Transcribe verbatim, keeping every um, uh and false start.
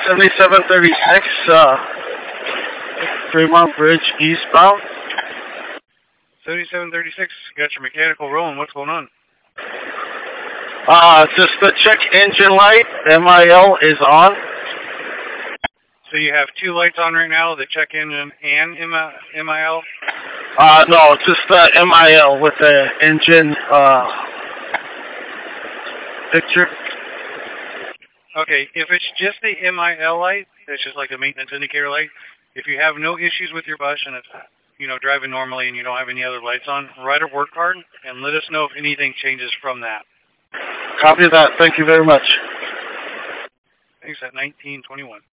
seventy-seven thirty-six, uh, Fremont Bridge eastbound. seventy-seven thirty-six, got your mechanical rolling. What's going on? Uh, just the check engine light, M I L, is on. So you have two lights on right now, the check engine and M I L? Uh, no, just the M I L with the engine, uh, picture. Okay, if it's just the M I L light, it's just like a maintenance indicator light. If you have no issues with your bus and it's, you know, driving normally and you don't have any other lights on, write a work card and let us know if anything changes from that. Copy that. Thank you very much. Thanks at nineteen twenty-one.